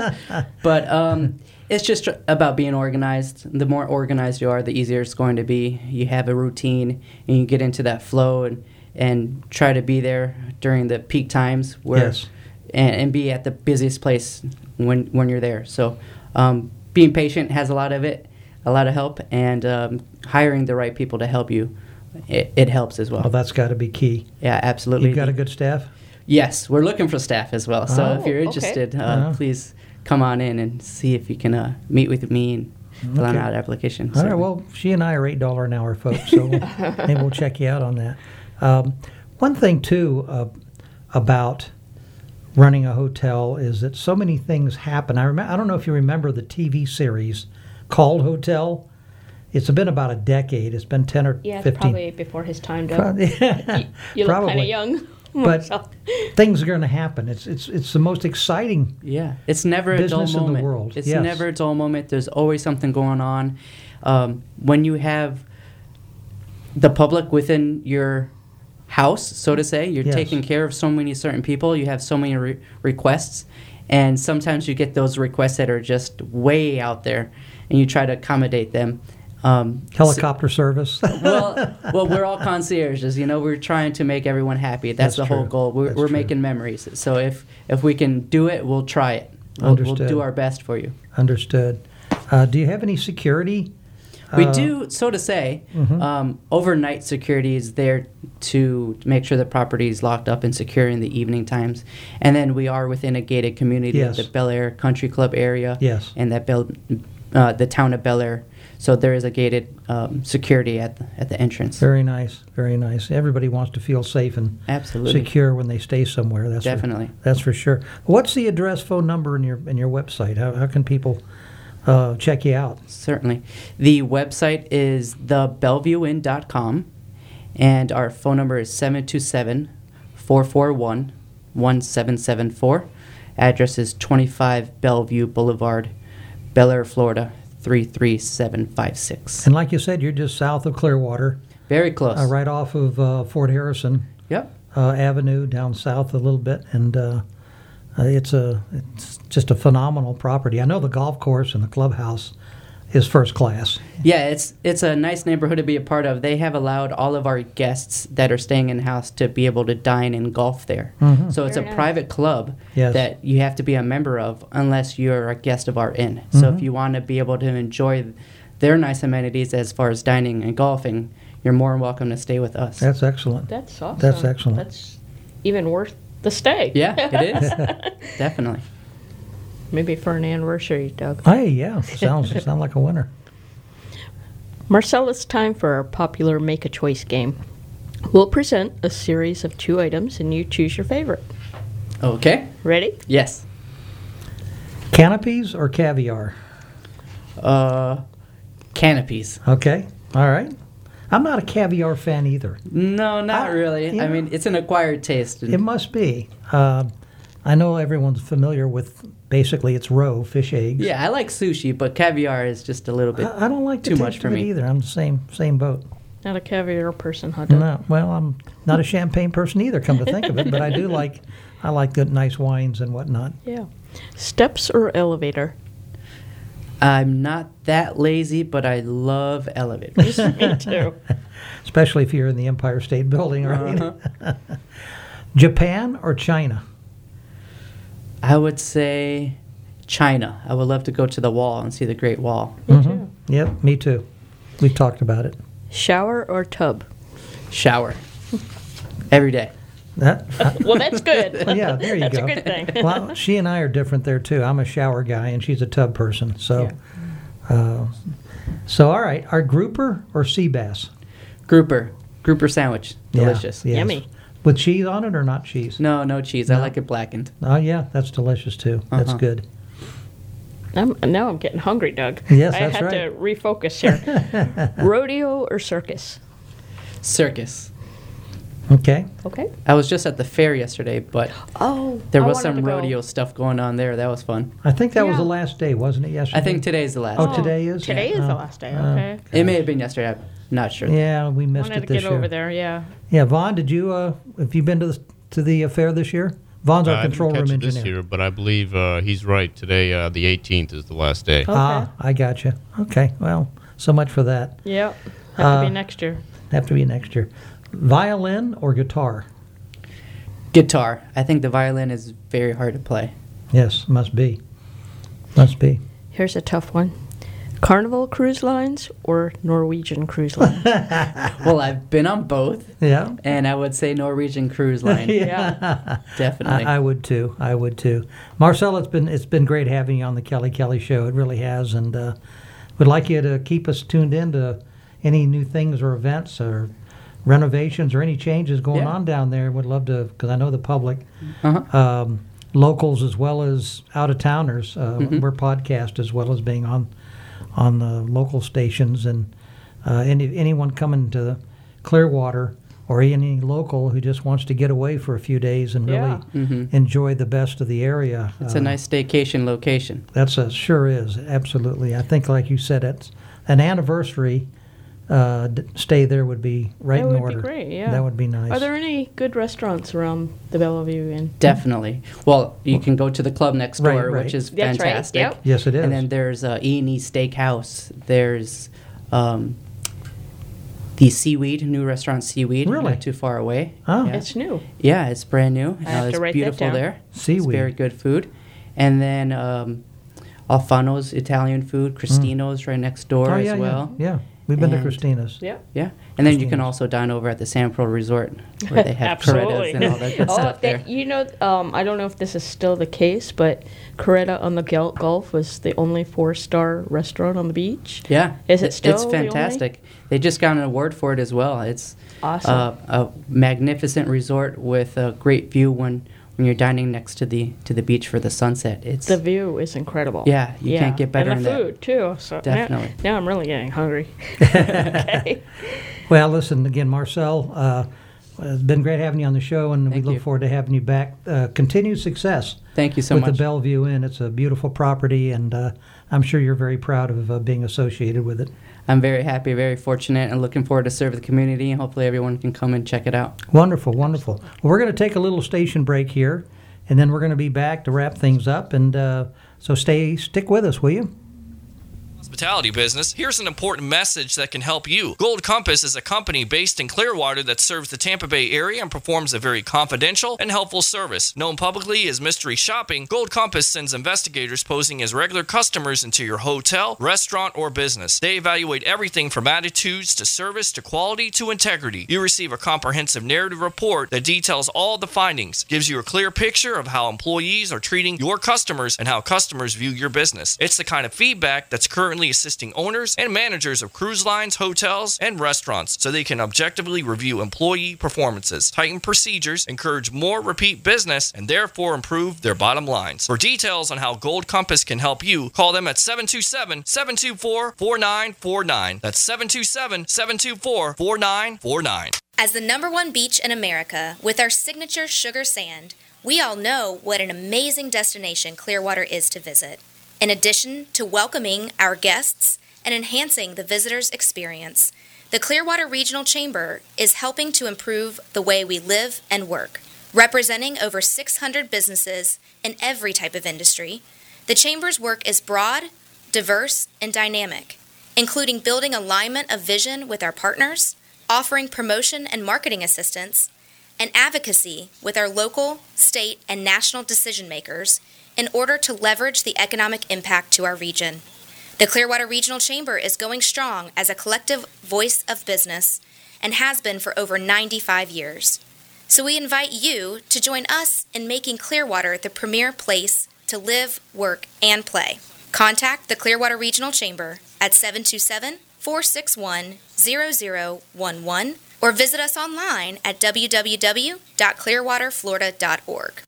But um, it's just tr- about being organized. The more organized you are, the easier it's going to be. You have a routine, and you get into that flow and, and try to be there during the peak times where Yes. and, and be at the busiest place when, when you're there. So um, being patient has a lot of it, a lot of help, and um, hiring the right people to help you, it, it helps as well. Well, that's got to be key. Yeah, absolutely. You've got a good staff? Yes, we're looking for staff as well. So Oh, if you're okay. interested, uh, Uh-huh. please come on in and see if you can uh, meet with me and fill out Okay. an application. All right, So- well, she and I are eight dollars an hour folks, so we'll, maybe we'll check you out on that. Um, one thing, too, uh, about running a hotel is that so many things happen. I, rem- I don't know if you remember the T V series called Hotel. it's been about a decade. It's been ten or Yeah, it's fifteen. probably before his time, Doug. Probably- you, you look kind of Probably. young. But So- things are going to happen. It's it's it's the most exciting. Yeah, it's never a dull business in moment. the world. It's Yes. never a dull moment. There's always something going on. Um, when you have the public within your house, so to say, you're Yes. taking care of so many certain people. You have so many re- requests, and sometimes you get those requests that are just way out there, and you try to accommodate them. Um, Helicopter service. well, well, we're all concierges. You know, we're trying to make everyone happy. That's, That's the whole true. goal. We're, That's we're true. making memories. So if if we can do it, we'll try it. We'll, we'll Understood. do our best for you. Understood. Uh, do you have any security? We Uh, do, so to say. Mhm. Um, overnight security is there to make sure the property is locked up and secure in the evening times. And then we are within a gated community Yes. of the Bel Air Country Club area. Yes. And that Bel, uh, the town of Bel Air. So there is a gated um, security at the, at the entrance. Very nice. Very nice. Everybody wants to feel safe and Absolutely. secure when they stay somewhere. That's for- Definitely. that's for sure. What's the address, phone number, in your in your website? How how can people uh, check you out? Certainly. The website is the bellevue inn dot com, and our phone number is seven two seven, four four one, one seven seven four. Address is twenty-five Bellevue Boulevard, Bel Air, Florida, three three seven five six. And like you said, you're just south of Clearwater. Very close. Uh, right off of uh, Fort Harrison. Yep. Uh, Avenue down south a little bit, and uh, uh, it's a it's just a phenomenal property. I know the golf course and the clubhouse is first class. Yeah, it's it's a nice neighborhood to be a part of. They have allowed all of our guests that are staying in the house to be able to dine and golf there. Mhm. So it's Very a nice. private club Yes. that you have to be a member of unless you're a guest of our inn. So Mhm. if you want to be able to enjoy their nice amenities as far as dining and golfing, you're more than welcome to stay with us. That's excellent. That's awesome. That's excellent. That's even worth the stay. Yeah, it is. Definitely. Maybe for an anniversary, Doug. Hey, yeah, sounds sound like a winner. Marcel, it's time for our popular Make a Choice game. We'll present a series of two items and you choose your favorite. Okay. Ready? Yes. Canopies or caviar? Uh, canopies. Okay, all right. I'm not a caviar fan either. No, not I- really. you I know- mean, it's an acquired taste. It must be. Uh, I know everyone's familiar with basically it's roe fish eggs. Yeah, I like sushi, but caviar is just a little bit I, I don't like the too taste much for of it me. either. I'm the same same boat. Not a caviar person, huh, Doug? No, well, I'm not a champagne person either. Come to think of it, but I do like I like good nice wines and whatnot. Yeah. Steps or elevator? I'm not that lazy, but I love elevators. Me too. Especially if you're in the Empire State Building, right? Uh-huh. Japan or China? I would say China. I would love to go to the wall and see the Great Wall. Mhm. Yep, me too. We've talked about it. Shower or tub? Shower. Every day. That, Well, that's good. Well, yeah, there you That's go. a good thing. Well, she and I are different there too. I'm a shower guy, and she's a tub person. So, uh, so all right. Our grouper or sea bass? Grouper. Grouper sandwich. Yeah, Delicious. yes. Yummy. With cheese on it or not cheese? No, no cheese. I No. like it blackened. Oh yeah, that's delicious too. That's Uh-huh. good. I'm, now I'm getting hungry, Doug. Yes, I that's had right. to refocus here. Rodeo or circus? Circus. Okay. Okay. I was just at the fair yesterday, but Oh, there I was wanted some to go. rodeo stuff going on there. That was fun. I think that was Yeah. the last day, wasn't it? Yesterday. I think today's the last Oh, day. today is. Today Yeah. is the Oh, last day. oh. Okay. It may have been yesterday. I'm not sure. Yeah, we missed Wanted it to this get year. over there. Yeah. Yeah, Vaughn, did you? Uh, have you been to the to the uh, fair this year? Vaughn's our Uh, I didn't control catch room it this engineer. year, but I believe uh, he's right. Today, uh, the eighteenth, is the last day. Okay. Ah, I got you. Okay, well, so much for that. Yep. Have to Uh, be next year. Have to be next year. Violin or guitar? Guitar. I think the violin is very hard to play. Yes, must be. Must be. Here's a tough one. Carnival Cruise Lines or Norwegian Cruise Line? Well, I've been on both, Yeah. and I would say Norwegian Cruise Line. Yeah. Definitely. I, I would too. I would too. Marcel, it's been it's been great having you on the Kelly Kelly Show. It really has, and uh, would like you to keep us tuned in to any new things or events or renovations or any changes going Yeah. on down there. Would love to, because I know the public, Uh-huh. um, locals as well as out of towners. Uh, Mhm. We're podcast as well as being on on the local stations, and uh, any, anyone coming to Clearwater or any local who just wants to get away for a few days and really Yeah. Mhm. enjoy the best of the area. It's uh, a nice staycation location. That's a, sure is, absolutely. I think, like you said, it's an anniversary uh, d- stay there would be right that in would order. be great, yeah. That would be nice. Are there any good restaurants around the Bellevue Inn? Definitely. Well, you can go to the club next door, Right, right. which is That's right, fantastic. yep. Yes, it is. And then there's uh, E and E Steakhouse. There's um, the Seaweed, new restaurant Seaweed, Really? not too far away. Oh. Yeah. It's new. Yeah, it's brand new. I have Uh, to it's write that beautiful down. there. Seaweed. It's very good food. And then um, Alfano's Italian food, Cristino's right next door Mm. Oh, as yeah, yeah, well. yeah. We've been to And- Christina's. Yeah. Yeah. And then you can Christina's. also dine over at the San Pro Resort where they have Absolutely. Corettas and all that good oh, stuff there. that, you know, um, I don't know if this is still the case, but Coretta on the Gal- Gulf was the only four-star restaurant on the beach. Yeah. Is it It's- still It's the only? fantastic. They just got an award for it as well. It's Awesome. uh, a magnificent resort with a great view when, when you're dining next to the to the beach for the sunset. It's The view is incredible. Yeah, you can't get better and the than that. food too. So now- Definitely. Now, I'm really getting hungry. Okay. Well, listen, again, Marcel, uh, it's been great having you on the show, and Thank we look you. forward to having you back. Uh, continued success Thank you so with much. the Bellevue Inn. It's a beautiful property, and uh, I'm sure you're very proud of uh, being associated with it. I'm very happy, very fortunate, and looking forward to serve the community, and hopefully everyone can come and check it out. Wonderful, wonderful. Well, we're going to take a little station break here, and then we're going to be back to wrap things up. And uh, so stay, stick with us, will you? Hospitality business, here's an important message that can help you. Gold Compass is a company based in Clearwater that serves the Tampa Bay area and performs a very confidential and helpful service. Known publicly as Mystery Shopping, Gold Compass sends investigators posing as regular customers into your hotel, restaurant, or business. They evaluate everything from attitudes to service to quality to integrity. You receive a comprehensive narrative report that details all the findings, gives you a clear picture of how employees are treating your customers and how customers view your business. It's the kind of feedback that's currently assisting owners and managers of cruise lines, hotels, and restaurants so they can objectively review employee performances, tighten procedures, encourage more repeat business, and therefore improve their bottom lines. For details on how Gold Compass can help you, call them at seven two seven, seven two four, four nine four nine. That's seven two seven, seven two four, four nine four nine. As the number one beach in America with our signature sugar sand, we all know what an amazing destination Clearwater is to visit. In addition to welcoming our guests and enhancing the visitor's experience, the Clearwater Regional Chamber is helping to improve the way we live and work. Representing over six hundred businesses in every type of industry, the Chamber's work is broad, diverse, and dynamic, including building alignment of vision with our partners, offering promotion and marketing assistance, and advocacy with our local, state, and national decision makers in order to leverage the economic impact to our region. The Clearwater Regional Chamber is going strong as a collective voice of business and has been for over ninety-five years. So we invite you to join us in making Clearwater the premier place to live, work, and play. Contact the Clearwater Regional Chamber at seven two seven, four six one, zero zero one one or visit us online at w w w dot clearwater florida dot org.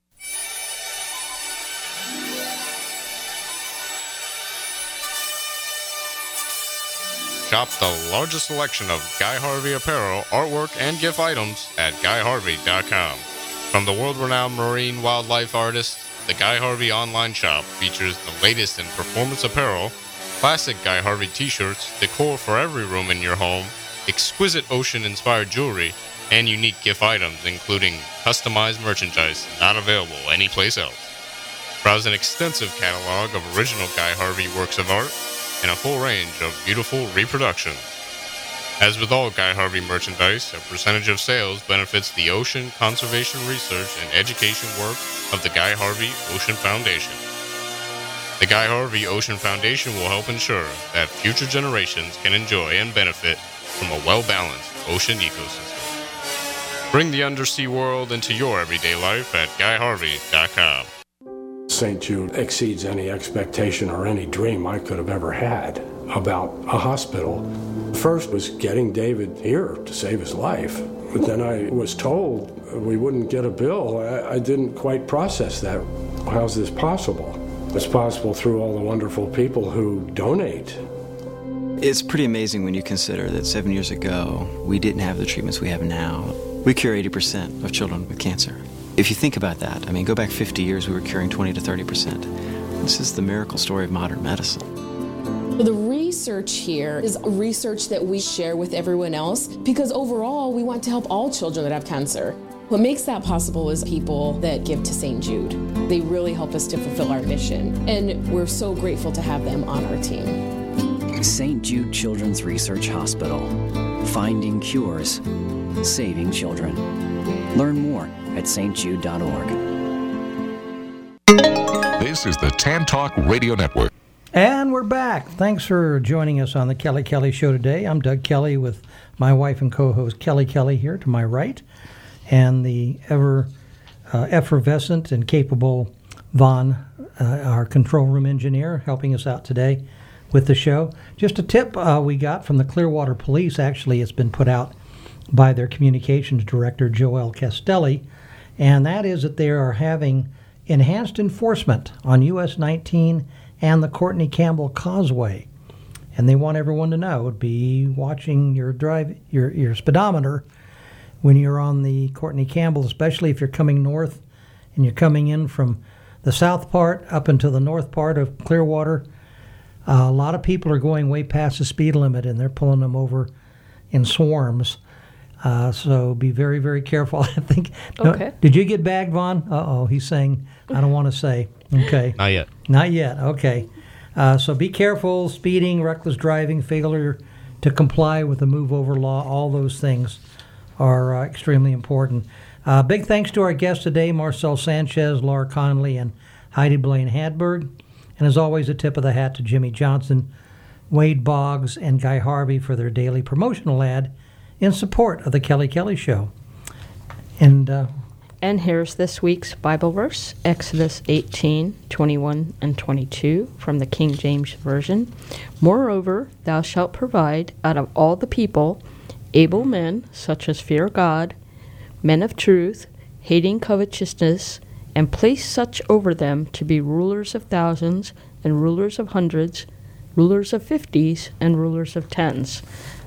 Shop the largest selection of Guy Harvey apparel, artwork, and gift items at guy harvey dot com. From the world-renowned marine wildlife artist, the Guy Harvey online shop features the latest in performance apparel, classic Guy Harvey t-shirts, decor for every room in your home, exquisite ocean-inspired jewelry, and unique gift items, including customized merchandise not available anyplace else. Browse an extensive catalog of original Guy Harvey works of art and a full range of beautiful reproductions. As with all Guy Harvey merchandise, a percentage of sales benefits the ocean conservation research and education work of the Guy Harvey Ocean Foundation. The Guy Harvey Ocean Foundation will help ensure that future generations can enjoy and benefit from a well-balanced ocean ecosystem. Bring the undersea world into your everyday life at guy harvey dot com. Saint Jude exceeds any expectation or any dream I could have ever had about a hospital. First was getting David here to save his life. But then I was told we wouldn't get a bill. I, I didn't quite process that. How's this possible? It's possible through all the wonderful people who donate. It's pretty amazing when you consider that seven years ago, we didn't have the treatments we have now. We cure eighty percent of children with cancer. If you think about that, I mean, go back fifty years, we were curing twenty to thirty percent. This is the miracle story of modern medicine. The research here is research that we share with everyone else because overall we want to help all children that have cancer. What makes that possible is people that give to Saint Jude. They really help us to fulfill our mission, and we're so grateful to have them on our team. Saint Jude Children's Research Hospital. Finding cures, saving children. Learn more at s t jude dot org. This is the Tan Talk Radio Network. And we're back. Thanks for joining us on the Kelly Kelly Show today. I'm Doug Kelly with my wife and co-host Kelly Kelly here to my right, and the ever uh, effervescent and capable Vaughn, uh, our control room engineer, helping us out today with the show. Just a tip uh, we got from the Clearwater Police. Actually, it's been put out by their communications director, Joel Castelli, and that is that they are having enhanced enforcement on U S nineteen and the Courtney Campbell Causeway. And they want everyone to know, be watching your drive, your, your speedometer when you're on the Courtney Campbell, especially if you're coming north and you're coming in from the south part up into the north part of Clearwater. Uh, a lot of people are going way past the speed limit, and they're pulling them over in swarms. Uh, so be very, very careful. I think. Okay. No, did you get bagged, Vaughn? Uh-oh, he's saying, I don't want to say. Okay. Not yet. Not yet, okay. Uh, so be careful, speeding, reckless driving, failure to comply with the move-over law, all those things are uh, extremely important. Uh, big thanks to our guests today, Marcel Sanchez, Laura Conley, and Heidi Blaine Hadberg. And as always, a tip of the hat to Jimmy Johnson, Wade Boggs, and Guy Harvey for their daily promotional ad in support of the Kelly Kelly Show. And uh, And here's this week's Bible verse, Exodus eighteen, twenty-one and twenty-two from the King James Version. Moreover, thou shalt provide out of all the people able men, such as fear God, men of truth, hating covetousness, and place such over them to be rulers of thousands, and rulers of hundreds, rulers of fifties, and rulers of tens.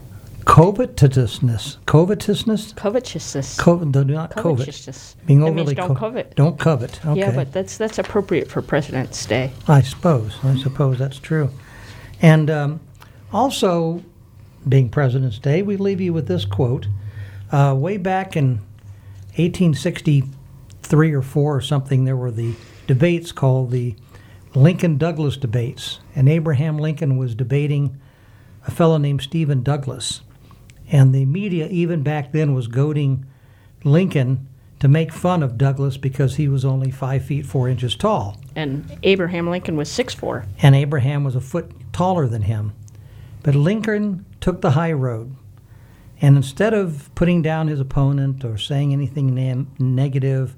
Covetousness. Covetousness? Covetousness. Co- do not Covetousness. covet. Being That overly means don't co- covet. Don't covet. Okay. Yeah, but that's that's appropriate for President's Day. I suppose. I suppose that's true. And um, also, being President's Day, we leave you with this quote. Uh, way back in eighteen sixty-three or four or something, there were the debates called the Lincoln-Douglas debates. And Abraham Lincoln was debating a fellow named Stephen Douglas. And the media, even back then, was goading Lincoln to make fun of Douglas because he was only five feet four inches tall. And Abraham Lincoln was six foot four. And Abraham was a foot taller than him. But Lincoln took the high road. And instead of putting down his opponent or saying anything ne- negative,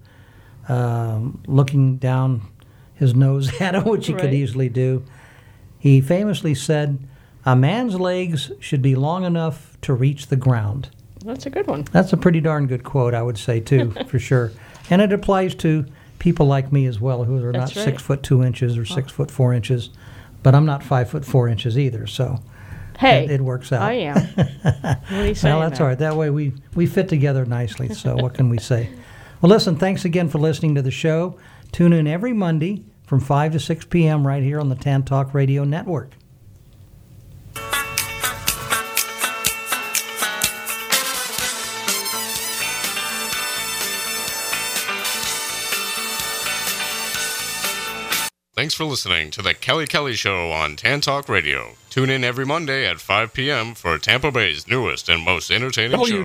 um, looking down his nose at him, which he Right. could easily do, he famously said, "A man's legs should be long enough to reach the ground." That's a good one. That's a pretty darn good quote, I would say, too, for sure. And it applies to people like me as well, who are That's not right. six foot two inches or six foot four inches, but I'm not five foot four inches either. So Hey, it, it works out. I am. What are you saying? Well, that's now? all right. That way we we fit together nicely. So what can we say? Well, listen. Thanks again for listening to the show. Tune in every Monday from five to six p.m. right here on the Tan Talk Radio Network. Thanks for listening to the Kelly Kelly Show on Tan Talk Radio. Tune in every Monday at five p.m. for Tampa Bay's newest and most entertaining show.